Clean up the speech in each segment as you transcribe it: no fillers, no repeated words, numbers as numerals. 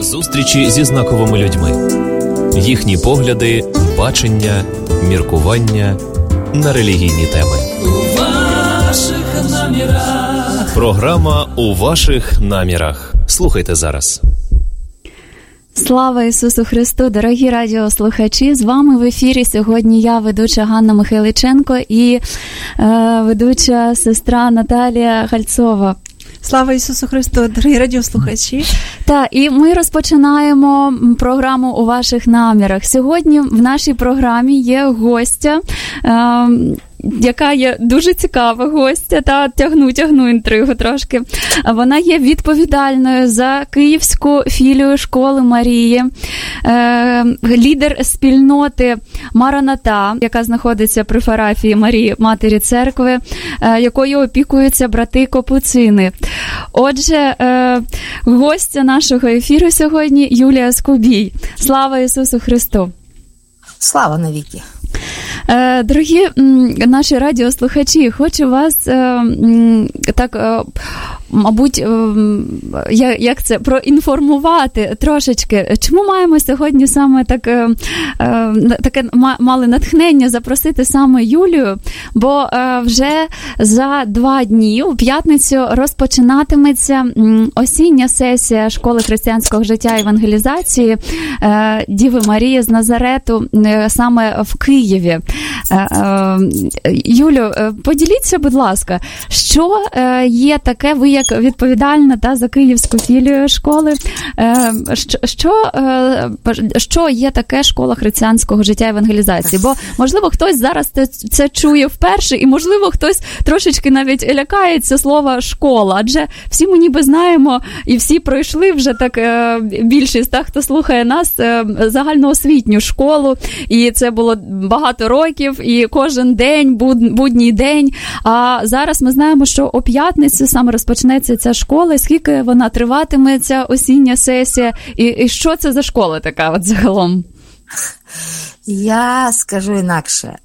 Зустрічі зі знаковими людьми. Їхні погляди, бачення, міркування на релігійні теми. У ваших намірах. Програма «У ваших намірах». Слухайте зараз. Слава Ісусу Христу, дорогі радіослухачі! З вами в ефірі сьогодні я, ведуча Ганна Михайличенко і ведуча сестра Наталія Гальцова. Слава Ісусу Христу, дорогі радіослухачі! Так, і ми розпочинаємо програму «У ваших намірах». Сьогодні в нашій програмі є гостя, яка є дуже цікава гостя, та тягну інтригу трошки. Вона є відповідальною за Київську філію школи Марії, лідер спільноти Мараната, яка знаходиться при парафії Марії Матері Церкви, якою опікуються брати Капуцини. Отже, гостя нашого ефіру сьогодні Юлія Скубій. Слава Ісусу Христу! Слава навіки! Дорогі наші радіослухачі, хочу вас так, мабуть, проінформувати трошечки. Чому маємо сьогодні саме таке мали натхнення запросити саме Юлію? Бо вже за 2 дні, у п'ятницю, розпочинатиметься осіння сесія Школи християнського життя і евангелізації Діви Марії з Назарету саме в Києві. Юлю, поділіться, будь ласка, що є таке, ви як відповідальна за Київську філію школи, що є таке Школа християнського життя і евангелізації? Бо, можливо, хтось зараз це чує вперше, і, можливо, хтось трошечки навіть лякається слова «школа», адже всі ми ніби знаємо, і всі пройшли вже так, більшість, хто слухає нас, загальноосвітню школу, і це було багато років, і кожен день, будній день. А зараз ми знаємо, що о п'ятницю саме розпочнеться ця школа, і скільки вона триватиме, ця осіння сесія, і що це за школа така от загалом? Я скажу інакше.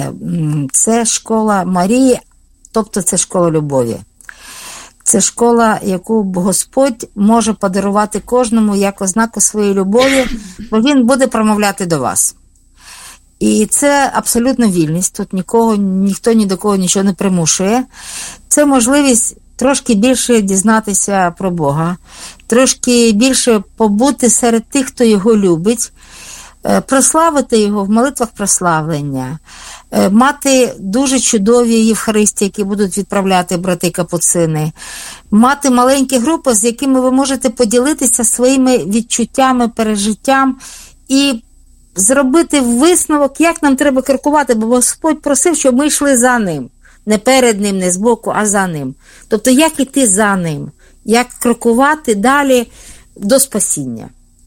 Це школа Марії, тобто це школа любові. Це школа, яку Господь може подарувати кожному як ознаку своєї любові, бо Він буде промовляти до вас. І це абсолютно вільність, тут ніхто ні до кого нічого не примушує. Це можливість трошки більше дізнатися про Бога, трошки більше побути серед тих, хто Його любить, прославити Його в молитвах прославлення, мати дуже чудові Євхаристії, які будуть відправляти брати Капуцини, мати маленькі групи, з якими ви можете поділитися своїми відчуттями, пережиттям і зробити висновок, як нам треба крокувати, бо Господь просив, щоб ми йшли за Ним. Не перед Ним, не збоку, а за Ним. Тобто, як іти за Ним, як крокувати далі до спасіння.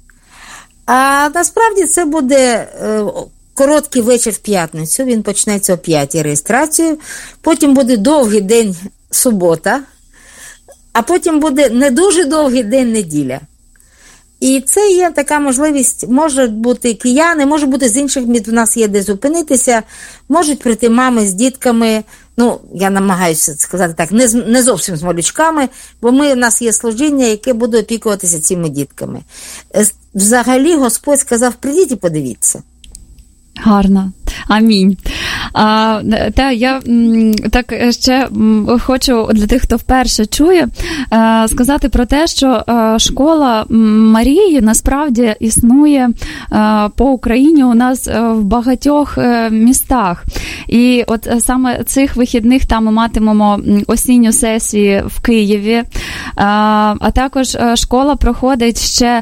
А насправді це буде короткий вечір в п'ятницю, він почнеться о 5-й реєстрацію, потім буде довгий день субота, а потім буде не дуже довгий день неділя. І це є така можливість, можуть бути кияни, може бути з інших міст, в нас є де зупинитися, можуть прийти мами з дітками, я намагаюся сказати так, не зовсім з малючками, бо в нас є служіння, яке буде опікуватися цими дітками. Взагалі Господь сказав, прийдіть і подивіться. Гарно. Амінь. Я так ще хочу для тих, хто вперше чує, сказати про те, що школа Марії насправді існує по Україні у нас в багатьох містах. І от саме цих вихідних там ми матимемо осінню сесію в Києві, а також школа проходить ще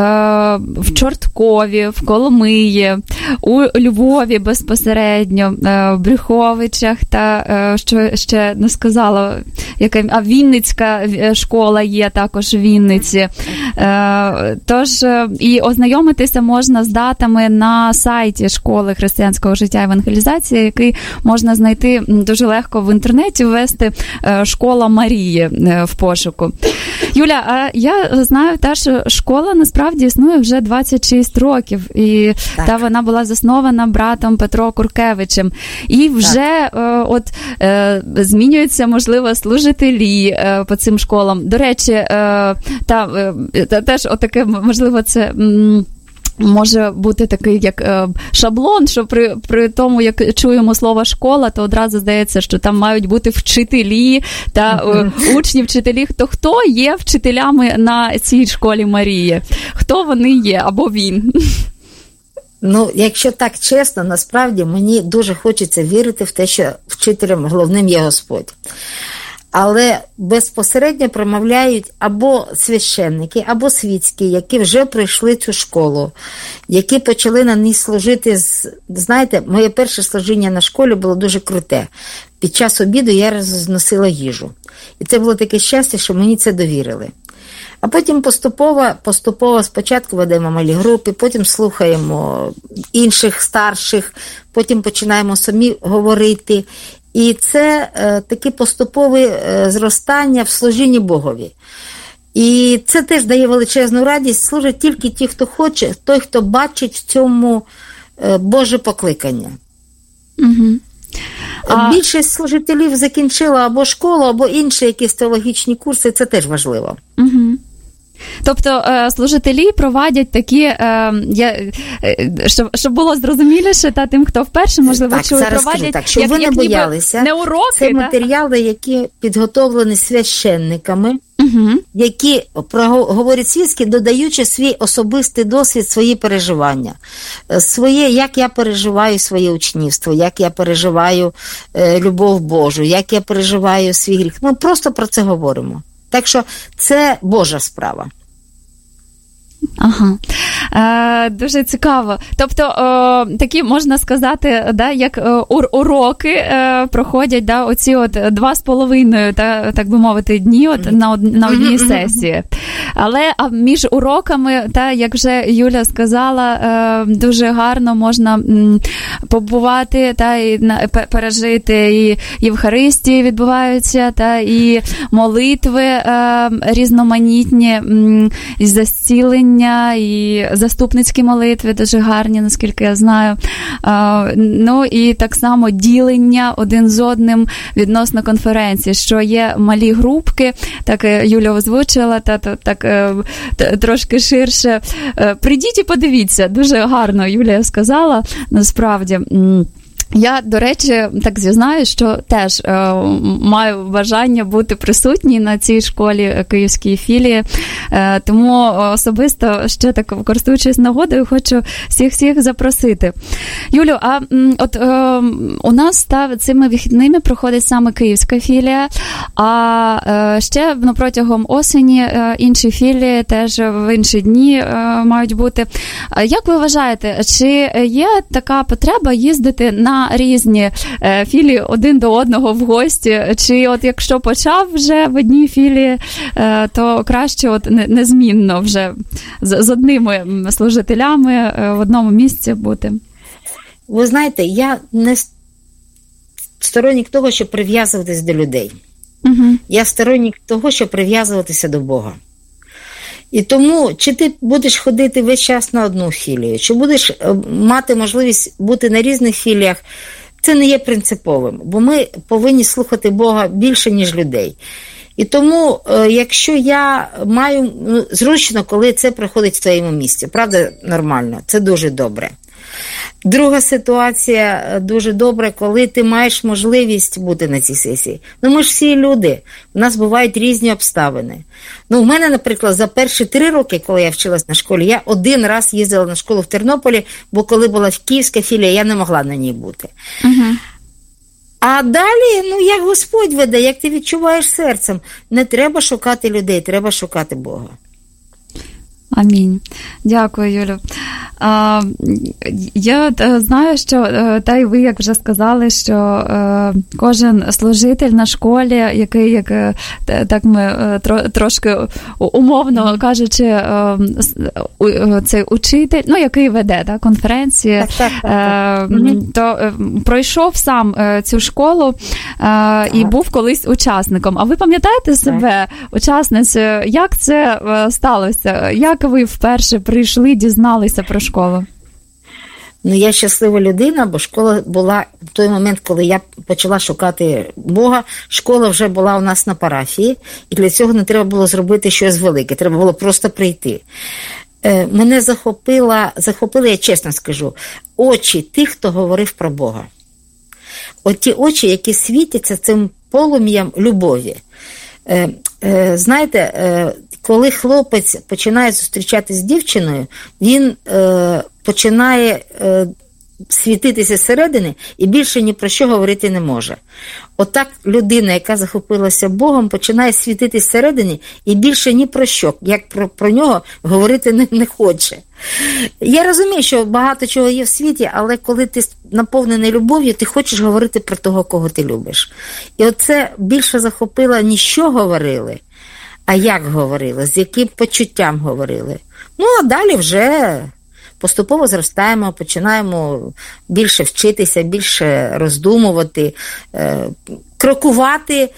в Чорткові, в Коломиї, у Львові безпосередньо, в Брюховичах та, що ще не сказала, Вінницька школа є також в Вінниці. Тож, і ознайомитися можна з датами на сайті Школи християнського життя і евангелізації, який можна знайти дуже легко в інтернеті, ввести «Школа Марії» в пошуку. Юля, а я знаю що школа насправді існує вже 26 років, і вона була заснована братом Петро Куркевичем. І вже змінюються, можливо, служителі по цим школам. До речі, теж отаке, можливо, це... може бути такий як шаблон, що при тому, як чуємо слово «школа», то одразу здається, що там мають бути вчителі та учні, вчителі. Хто є вчителями на цій школі Марії? Хто вони є або він? Ну, якщо так чесно, насправді мені дуже хочеться вірити в те, що вчителем головним є Господь. Але безпосередньо промовляють або священники, або світські, які вже пройшли цю школу, які почали на ній служити. Знаєте, моє перше служіння на школі було дуже круте. Під час обіду я розносила їжу. І це було таке щастя, що мені це довірили. А потім поступово спочатку ведемо малі групи, потім слухаємо інших старших, потім починаємо самі говорити. І це таке поступове зростання в служінні Богові. І це теж дає величезну радість. Служать тільки ті, хто хоче, той, хто бачить в цьому Боже покликання. Угу. Більшість служителів закінчила або школу, або інші якісь теологічні курси, це теж важливо. Угу. Тобто служителі проводять такі, щоб було зрозуміліше, та тим, хто вперше, можливо, так, чує, проводять, так, щоб ви не боялися. Не уроки, це матеріали, які підготовлені священниками, які говорять світські, додаючи свій особистий досвід, свої переживання. Як я переживаю своє учнівство, як я переживаю любов Божу, як я переживаю свій гріх. Ми просто про це говоримо. Так що це Божа справа. Ага. Дуже цікаво. Тобто, такі, можна сказати, да, як уроки проходять, да, оці 2,5, так би мовити, дні на одній сесії. Але між уроками, як вже Юля сказала, дуже гарно можна побувати, і пережити, і Євхаристії відбуваються, і молитви різноманітні, і зцілення, і заступницькі молитви дуже гарні, наскільки я знаю. Ну і так само ділення один з одним відносно конференції, що є малі групки, так Юля озвучила, так трошки ширше. Прийдіть і подивіться, дуже гарно Юлія сказала, насправді. Я, до речі, так зізнаюсь, що теж маю бажання бути присутній на цій школі київській філії, тому особисто ще так, користуючись нагодою, хочу всіх запросити. Юлю, а у нас цими вихідними проходить саме київська філія, а ще протягом осені інші філії теж в інші дні мають бути. Як ви вважаєте, чи є така потреба їздити на різні філії один до одного в гості, чи якщо почав вже в одній філії, то краще незмінно вже з одними служителями в одному місці бути? Ви знаєте, я не сторонник того, щоб прив'язуватись до людей. Угу. Я сторонник того, щоб прив'язуватися до Бога. І тому, чи ти будеш ходити весь час на одну філію, чи будеш мати можливість бути на різних філіях, це не є принциповим, бо ми повинні слухати Бога більше, ніж людей. І тому, якщо я маю, зручно, коли це проходить в твоєму місці, правда, нормально, це дуже добре. Друга ситуація дуже добре, коли ти маєш можливість бути на цій сесії. Ми ж всі люди, у нас бувають різні обставини. У мене, наприклад, за перші 3 роки, коли я вчилась на школі, я 1 раз їздила на школу в Тернополі, бо коли була київська філія, я не могла на ній бути. Угу. А далі, як Господь веде, як ти відчуваєш серцем, не треба шукати людей, треба шукати Бога. Амінь. Дякую, Юлю. Я знаю, що, та й ви, як вже сказали, що кожен служитель на школі, який, так ми трошки умовно кажучи, цей учитель, який веде конференції, то пройшов сам цю школу і був колись учасником. А ви пам'ятаєте себе, учасницею, як це сталося? Як ви вперше прийшли, дізналися про школу? Я щаслива людина, бо школа була в той момент, коли я почала шукати Бога, школа вже була у нас на парафії, і для цього не треба було зробити щось велике, треба було просто прийти. Мене захопили, я чесно скажу, очі тих, хто говорив про Бога. От ті очі, які світяться цим полум'ям любові. Знаєте, коли хлопець починає зустрічатись з дівчиною, він починає світитися зсередини і більше ні про що говорити не може. Отак людина, яка захопилася Богом, починає світитися зсередини і більше ні про що, як про нього говорити не хоче. Я розумію, що багато чого є в світі, але коли ти наповнений любов'ю, ти хочеш говорити про того, кого ти любиш. І оце більше захопило не що говорили, а як говорили, з яким почуттям говорили. А далі вже поступово зростаємо, починаємо більше вчитися, більше роздумувати, крокувати.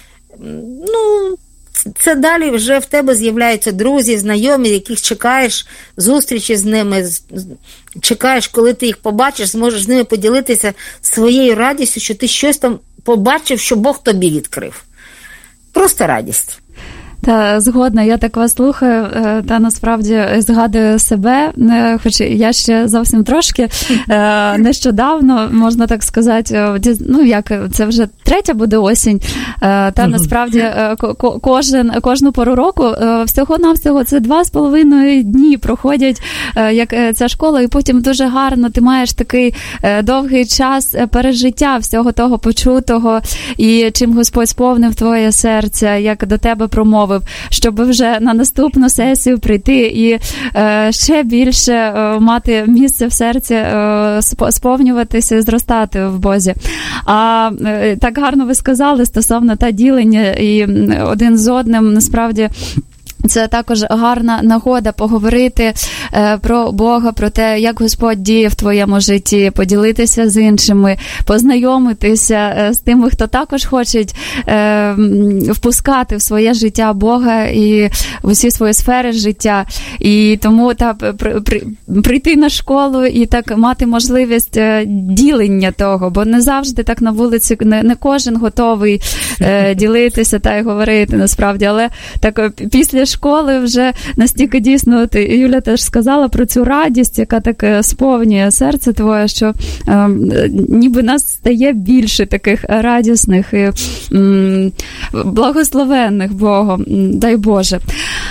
Це далі вже в тебе з'являються друзі, знайомі, яких чекаєш зустрічі з ними, чекаєш, коли ти їх побачиш, зможеш з ними поділитися своєю радістю, що ти щось там побачив, що Бог тобі відкрив. Просто радість. Та згодна, я так вас слухаю, та насправді згадую себе, хоч я ще зовсім трошки нещодавно, можна так сказати, це вже третя буде осінь, та насправді кожну пору року всього-навсього це 2,5 дні проходять, як ця школа, і потім дуже гарно ти маєш такий довгий час пережиття всього того почутого, і чим Господь сповнив твоє серце, як до тебе промовив, щоб вже на наступну сесію прийти і ще більше мати місце в серці, сповнюватися і зростати в Бозі. А так гарно ви сказали стосовно та ділення і один з одним, насправді, це також гарна нагода поговорити про Бога, про те, як Господь діє в твоєму житті, поділитися з іншими, познайомитися з тими, хто також хочуть впускати в своє життя Бога і в усі свої сфери життя. І тому прийти на школу і так мати можливість ділення того, бо не завжди так на вулиці, не кожен готовий ділитися та й говорити насправді, але так після школи вже настільки дійсно, Юля теж сказала про цю радість, яка так сповнює серце твоє, що ніби нас стає більше таких радісних і благословенних Богом, дай Боже.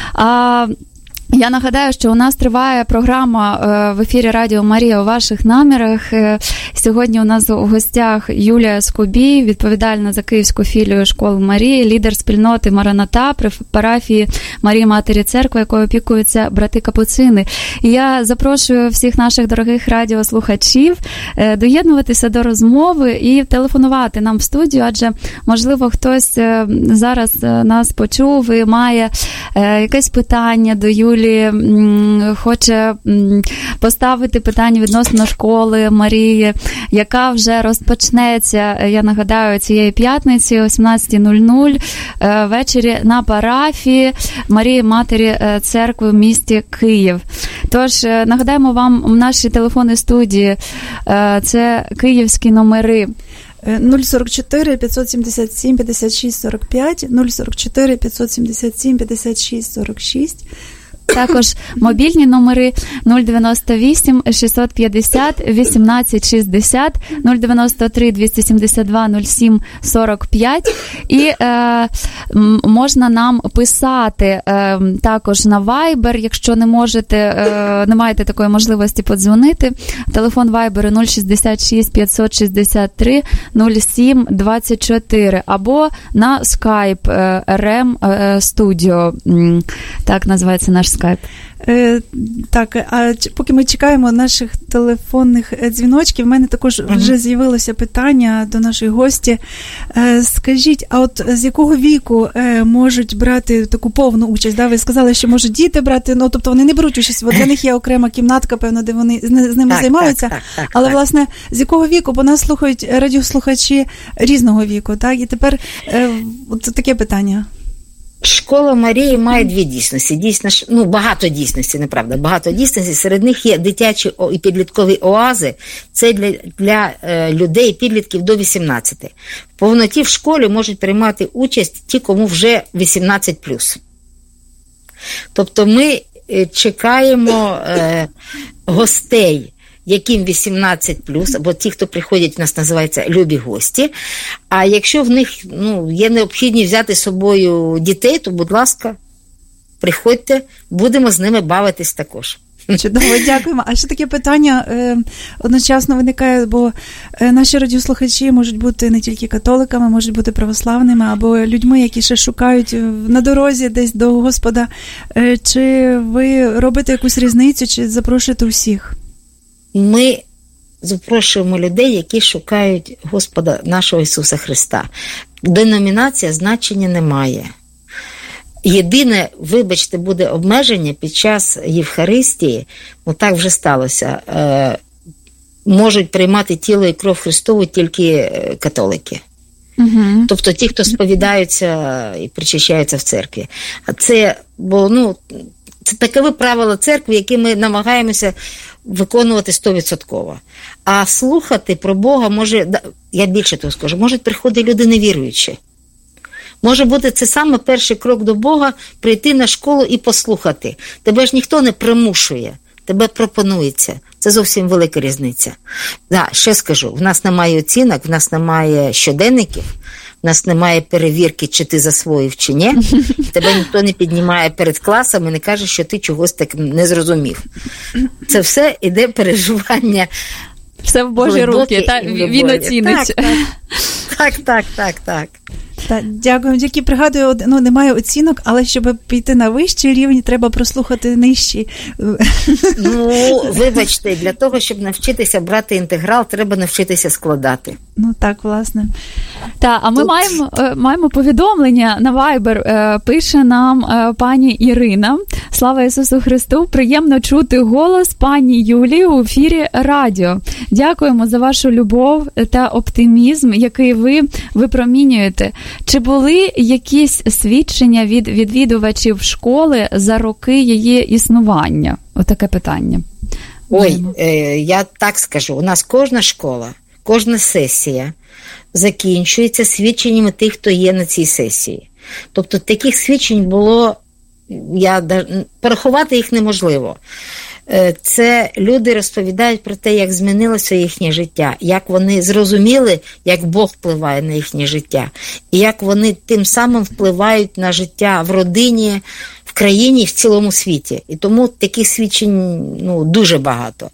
Я нагадаю, що у нас триває програма в ефірі Радіо Марія у ваших намірах. Сьогодні у нас у гостях Юлія Скубій, відповідальна за Київську філію школи Марії, лідер спільноти Мараната при парафії Марії Матері Церкви, якою опікуються брати Капуцини. І я запрошую всіх наших дорогих радіослухачів доєднуватися до розмови і телефонувати нам в студію, адже, можливо, хтось зараз нас почув і має якесь питання до Юлії, хоче поставити питання відносно школи Марії, яка вже розпочнеться, я нагадаю, цієї п'ятниці о 17:00 ввечері на парафії Марії Матері Церкви в місті Київ. Тож, нагадаємо вам наші телефони студії, це київські номери 044 577 56 45, 044 577 56 46. Також мобільні номери 098 650 1860, 093 272 07 45. І можна нам писати також на Viber, якщо не маєте такої можливості подзвонити. Телефон Viber 066 563 07 24 або на Skype RM Studio. Так називається наш Skype. Так, а поки ми чекаємо наших телефонних дзвіночків, в мене також вже з'явилося питання до нашої гості. Скажіть, а от з якого віку можуть брати таку повну участь? Да? Ви сказали, що можуть діти брати, тобто вони не беруть участь, бо для них є окрема кімнатка, певно, де вони з ними займаються. Але, власне, з якого віку? Бо нас слухають радіослухачі різного віку, так? І тепер от таке питання. Школа Марії має дві дійсності. Багато дійсності, неправда, багато дійсності. Серед них є дитячі і підліткові оази. Це для людей, підлітків до 18. В повноті в школі можуть приймати участь ті, кому вже 18+. Тобто ми чекаємо гостей, яким 18+, або ті, хто приходять, в нас називається любі гості. А якщо в них є необхідність взяти з собою дітей, то, будь ласка, приходьте, будемо з ними бавитись також. Чудово, дякуємо. А ще таке питання одночасно виникає, бо наші радіослухачі можуть бути не тільки католиками, можуть бути православними, або людьми, які ще шукають на дорозі десь до Господа. Чи ви робите якусь різницю, чи запрошуєте усіх? Ми запрошуємо людей, які шукають Господа нашого Ісуса Христа. Деномінація значення не має. Єдине, вибачте, буде обмеження під час Євхаристії, так вже сталося, можуть приймати тіло і кров Христову тільки католики. Угу. Тобто ті, хто сповідаються і причащаються в церкві. Це такові правила церкви, які ми намагаємося виконувати 100%. А слухати про Бога може, я більше того скажу, можуть приходити люди невіруючі. Може бути, це саме перший крок до Бога – прийти на школу і послухати. Тебе ж ніхто не примушує, тебе пропонується. Це зовсім велика різниця. Ще скажу, в нас немає оцінок, в нас немає щоденників, в нас немає перевірки, чи ти засвоїв, чи ні. Тебе ніхто не піднімає перед класом і не каже, що ти чогось так не зрозумів. Це все іде переживання. Все в Божі руки, він оцінить. Так. Дякую. Тільки пригадую, немає оцінок, але щоб піти на вищий рівень, треба прослухати нижчий. Вибачте, для того, щоб навчитися брати інтеграл, треба навчитися складати. Так, власне. А ми маємо повідомлення на Viber. Пише нам пані Ірина. Слава Ісусу Христу! Приємно чути голос пані Юлії у ефірі радіо. Дякуємо за вашу любов та оптимізм, який ви випромінюєте. Чи були якісь свідчення від відвідувачів школи за роки її існування? Отаке питання. Я так скажу. У нас кожна школа, кожна сесія закінчується свідченнями тих, хто є на цій сесії. Тобто таких свідчень було, порахувати їх неможливо. Це люди розповідають про те, як змінилося їхнє життя, як вони зрозуміли, як Бог впливає на їхнє життя, і як вони тим самим впливають на життя в родині, в країні і в цілому світі. І тому таких свідчень дуже багато.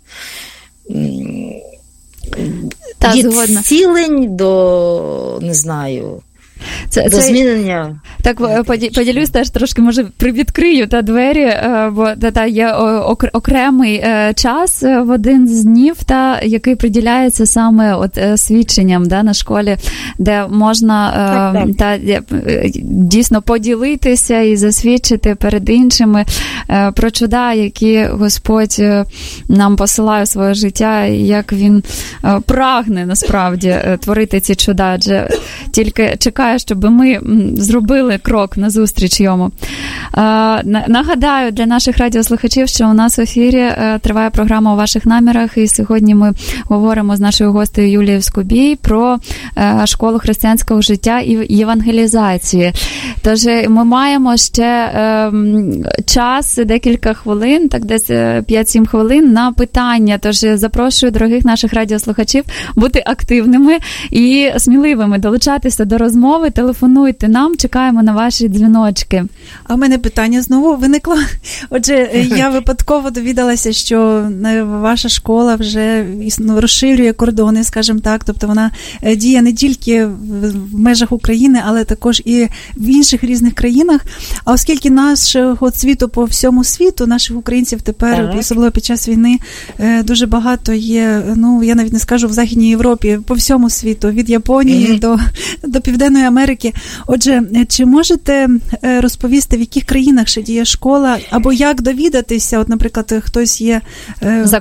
Від зцілень до, не знаю, до змінення. Так, поділюсь теж трошки, може, привідкрию двері, бо є окремий час в один з днів, який приділяється саме свідченням на школі, де можна дійсно поділитися і засвідчити перед іншими про чуда, які Господь нам посилає в своє життя, і як Він прагне, насправді, творити ці чуда, адже тільки чекає, щоб ми зробили крок назустріч йому. Нагадаю для наших радіослухачів, що у нас в ефірі триває програма «У ваших намірах», і сьогодні ми говоримо з нашою гостею Юлією Скубій про школу християнського життя і євангелізації. Тож ми маємо ще час, декілька хвилин, так десь 5-7 хвилин на питання. Тож запрошую дорогих наших радіослухачів бути активними і сміливими, долучатися до розмови, телефонуйте нам, чекаємо на ваші дзвіночки. А в мене питання знову виникло. Отже, я випадково довідалася, що ваша школа вже розширює кордони, скажімо так, тобто вона діє не тільки в межах України, але також і в інших різних країнах. А оскільки нашого світу по всьому світу, наших українців тепер, особливо під час війни, дуже багато є, я навіть не скажу в Західній Європі, по всьому світу, від Японії до Південної Америки. Отже, чи можете розповісти, в яких країнах ще діє школа, або як довідатися, наприклад, хтось є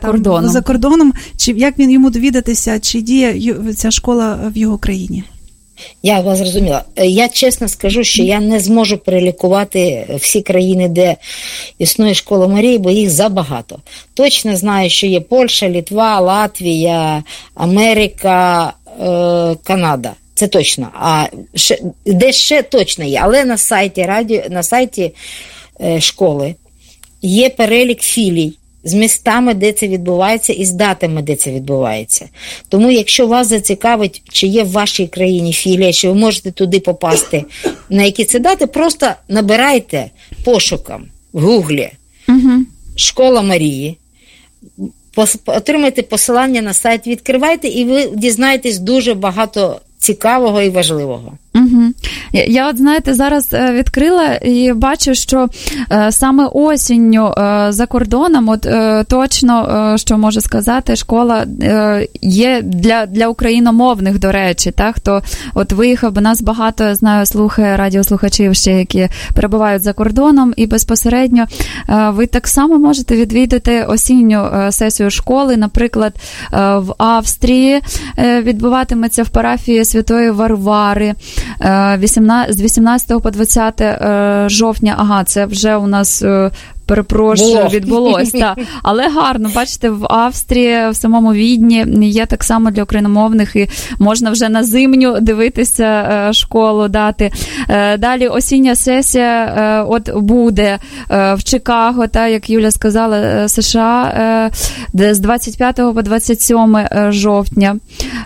за кордоном, чи як він йому довідатися, чи діє ця школа в його країні? Я вас зрозуміла. Я чесно скажу, що я не зможу перелікувати всі країни, де існує школа Марії, бо їх забагато. Точно знаю, що є Польща, Литва, Латвія, Америка, Канада. Це точно. А де ще точно є. Але на сайті школи є перелік філій з містами, де це відбувається, і з датами, де це відбувається. Тому, якщо вас зацікавить, чи є в вашій країні філія, чи ви можете туди попасти, на які це дати, просто набирайте пошуком в Гуглі «Школа Марії», отримайте посилання на сайт, відкривайте, і ви дізнаєтесь дуже багато цікавого і важливого. Я от, знаєте, зараз відкрила і бачу, що саме осінню за кордоном, от точно, що можу сказати, школа є для україномовних, до речі, так, хто от виїхав, бо нас багато, я знаю, слухає радіослухачів ще, які перебувають за кордоном, і безпосередньо ви так само можете відвідати осінню сесію школи, наприклад, в Австрії відбуватиметься в парафії Святої Варвари з 18 по 20 жовтня. Ага, це вже у нас, перепрошую, відбулось. Так. Але гарно, бачите, в Австрії, в самому Відні є так само для україномовних, і можна вже на зимню дивитися школу, дати. Далі осіння сесія от буде в Чикаго, та, як Юля сказала, США, з 25 по 27 жовтня.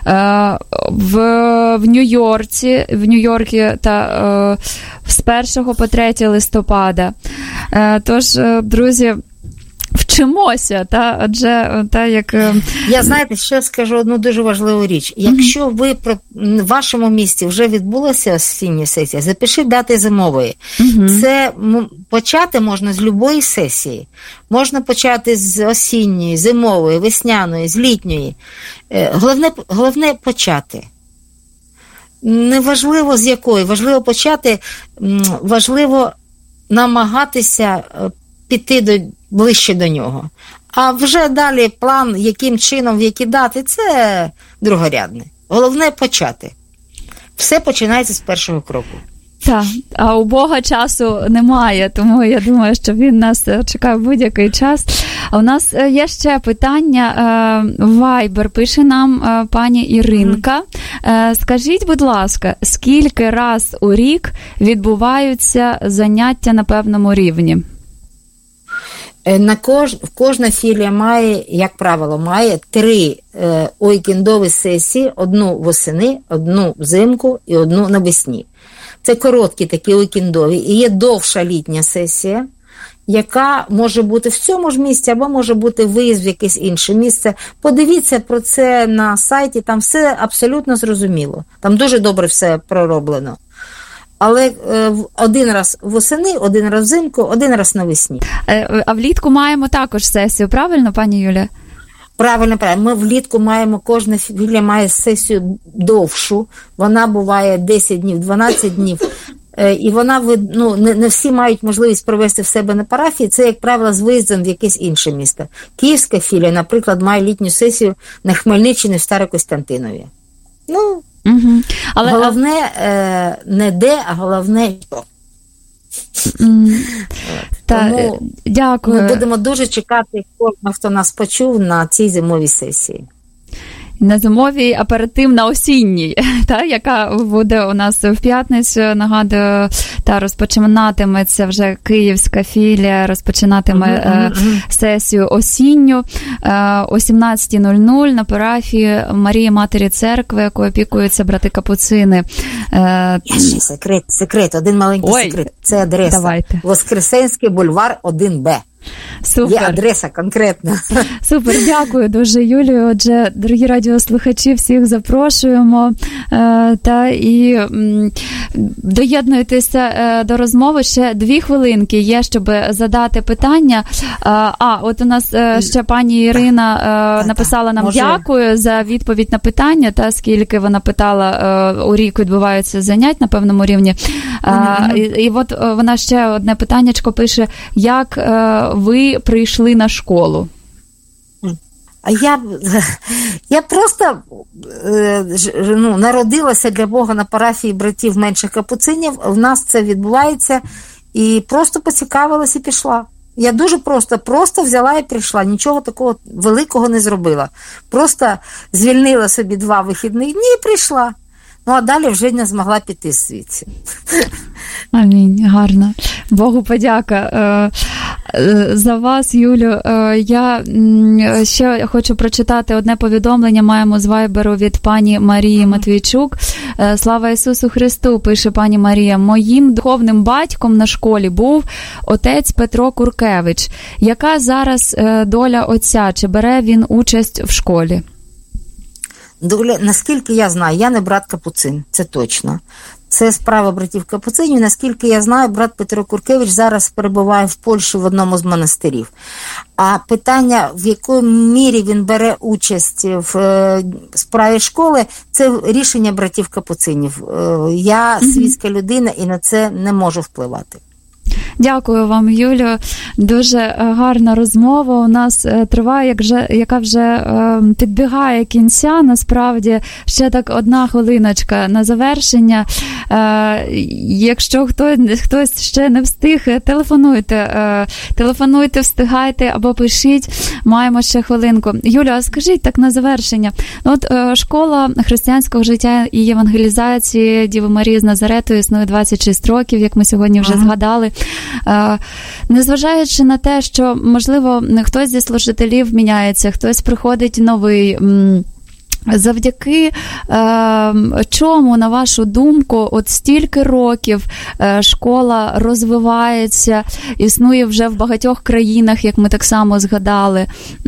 В Нью-Йоркі та з 1 по 3 листопада. Тож, друзі, вчимося, адже як... Я, знаєте, ще скажу одну дуже важливу річ. Якщо в вашому місті вже відбулася осіння сесія, запишіть дати зимової. Це почати можна з любої сесії. Можна почати з осінньої, зимової, весняної, з літньої. Головне почати. Неважливо з якої, важливо почати, важливо намагатися піти ближче до нього. А вже далі план, яким чином, в які дати, це другорядне. Головне почати. Все починається з першого кроку. Так, а у Бога часу немає, тому я думаю, що він нас чекає в будь-який час. А у нас є ще питання. Вайбер пише нам пані Іринка. Скажіть, будь ласка, скільки раз у рік відбуваються заняття на певному рівні? Кожна філія має, як правило, має 3 уікендові сесії, одну восени, одну взимку і одну навесні. Це короткі такі уікендові. І є довша літня сесія, яка може бути в цьому ж місці, або може бути виїзд в якесь інше місце. Подивіться про це на сайті, там все абсолютно зрозуміло. Там дуже добре все пророблено. Але один раз восени, один раз взимку, один раз навесні. А влітку маємо також сесію, правильно, пані Юля? Правильно. Ми влітку маємо, кожна філія має сесію довшу. Вона буває 10 днів, 12 днів. І вона, не всі мають можливість провести в себе на парафії. Це, як правило, з виїздом в якесь інше місто. Київська філія, наприклад, має літню сесію на Хмельниччині в Старокостянтинові. Але головне не де, а головне що. Тому дякую. Ми будемо дуже чекати кожного, хто нас почув на цій зимовій сесії. На зимовій, а перед тим на осінній, яка буде у нас в п'ятницю, нагадую, розпочинатиметься вже київська філія, розпочинатиме сесію осінню о 17:00 на парафії Марії Матері Церкви, якою опікуються брати Капуцини. Є ще секрет, один маленький секрет. Це адреса. Давайте. Воскресенський бульвар 1Б. Супер. Є адреса конкретна. Супер, дякую дуже, Юлію. Отже, дорогі радіослухачі, всіх запрошуємо і доєднуйтеся до розмови. Ще 2 хвилинки є, щоб задати питання. От у нас ще пані Ірина написала нам дякую за відповідь на питання, скільки вона питала, у рік відбуваються занять на певному рівні. І от вона ще одне питаннячко пише, як ви прийшли на школу? А я просто народилася для Бога на парафії братів менших капуцинів, в нас це відбувається, і просто поцікавилась і пішла. Я дуже просто взяла і прийшла, нічого такого великого не зробила. Просто звільнила собі 2 вихідних дні і прийшла. Ну, а далі вже не змогла піти звідси. Амінь, гарно. Богу подяка за вас, Юлю. Я ще хочу прочитати одне повідомлення, маємо з Вайберу від пані Марії Матвійчук. Слава Ісусу Христу, пише пані Марія. Моїм духовним батьком на школі був отець Петро Куркевич. Яка зараз доля отця? Чи бере він участь в школі? Наскільки я знаю, я не брат Капуцин, це точно. Це справа братів Капуцинів. Наскільки я знаю, брат Петро Куркевич зараз перебуває в Польщі в одному з монастирів. А питання, в якій мірі він бере участь в справі школи, це рішення братів Капуцинів. Я світська людина і на це не можу впливати. Дякую вам, Юлію. Дуже гарна розмова у нас триває, яка вже підбігає кінця. Насправді, ще так 1 хвилиночка на завершення. Якщо хтось ще не встиг, телефонуйте, встигайте або пишіть. Маємо ще хвилинку. Юля, а скажіть так на завершення. От школа християнського життя і євангелізації Діви Марії з Назарету існує 26 років, як ми сьогодні вже згадали. Незважаючи на те, що, можливо, хтось зі служителів міняється, хтось приходить новий, завдяки чому, на вашу думку, от стільки років школа розвивається, існує вже в багатьох країнах, як ми так само згадали.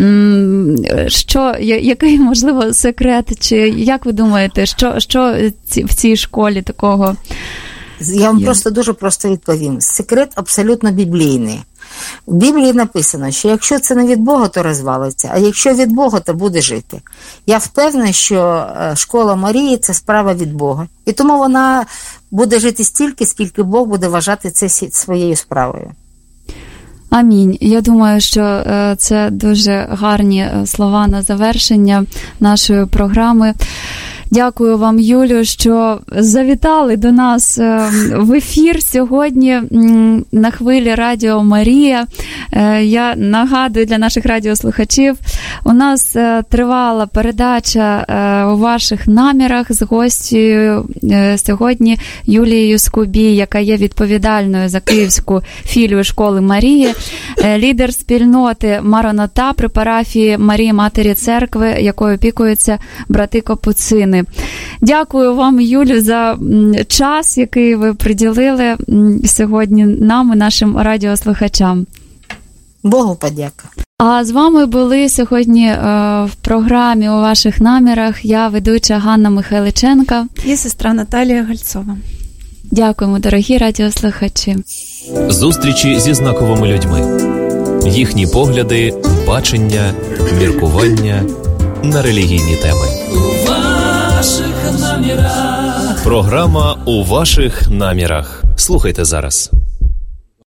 Який, можливо, секрет, чи як ви думаєте, що в цій школі такого? Я вам просто дуже просто відповім. Секрет абсолютно біблійний. В Біблії написано, що якщо це не від Бога, то розвалиться, а якщо від Бога, то буде жити. Я впевнена, що школа Марії – це справа від Бога. І тому вона буде жити стільки, скільки Бог буде вважати це своєю справою. Амінь. Я думаю, що це дуже гарні слова на завершення нашої програми. Дякую вам, Юлю, що завітали до нас в ефір сьогодні на хвилі Радіо Марія. Я нагадую для наших радіослухачів, у нас тривала передача у ваших намірах з гостею сьогодні Юлією Скубій, яка є відповідальною за Київську філію школи Марії, лідер спільноти Маранота при парафії Марії Матері Церкви, якою опікуються брати Капуцини. Дякую вам, Юлю, за час, який ви приділили сьогодні нам і нашим радіослухачам. Богу подяка. А з вами були сьогодні в програмі «У ваших намірах» я, ведуча Ганна Михайличенка і сестра Наталія Гальцова. Дякуємо, дорогі радіослухачі. Зустрічі зі знаковими людьми. Їхні погляди, бачення, міркування на релігійні теми. Програма «У ваших намірах». Слухайте зараз.